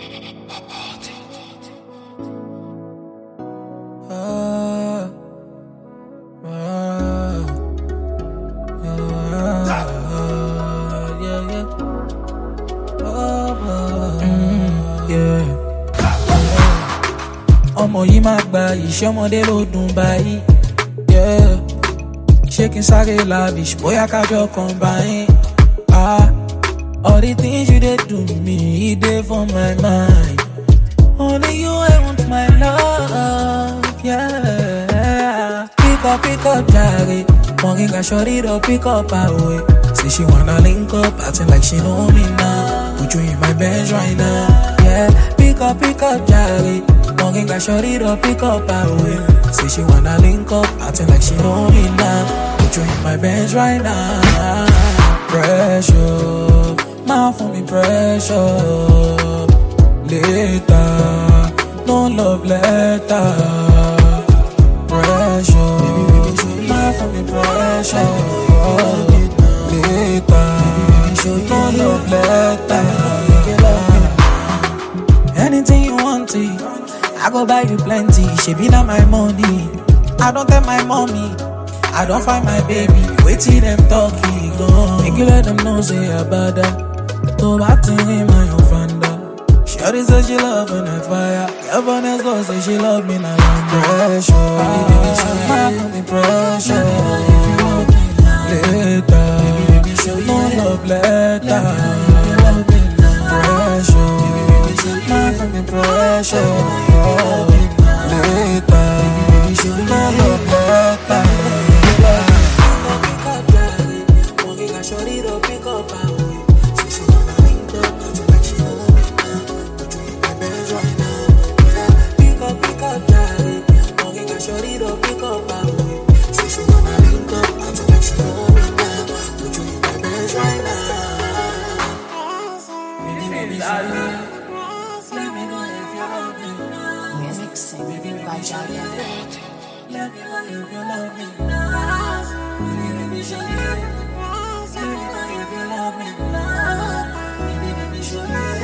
Ah, ah, yeah, yeah. Yeah. Ọmọ yìí máa gba iṣẹ́ ọmọdé ló dùn báyìí. Yeah. Ṣé kí n sáré lavish bóyá kájọ combine. All the things you did to me, they for my mind. Only you, I want my love, yeah. Pick up, Jaggy. Morning, I shot it up, pick up, away. Say she wanna link up, acting like she know me now. Put you in my bench right now, yeah. Pick up, Jaggy. Morning, I shot it up, pick up, away. Say she wanna link up, acting like she know me now. Put you in my bench right now. Pressure, mouth for me, pressure. Later, no love letter. Pressure, mouth for me, pressure. Later, no love letter. Anything you want to, I go buy you plenty. She be not my money. I don't tell my mommy. I don't find my baby. Wait till them talking, go. Make you let them know say about that. To batting in my offender. Shawty says she love when I fire. Girl, let's go say she love me now. Pressure, for me pressure. Later, no love letter. Pressure, for me pressure. Later, no love letter. Mixing by Jaggy. Let me know if you love me now. Let me show you. Let me know if you love me now. Let me show you.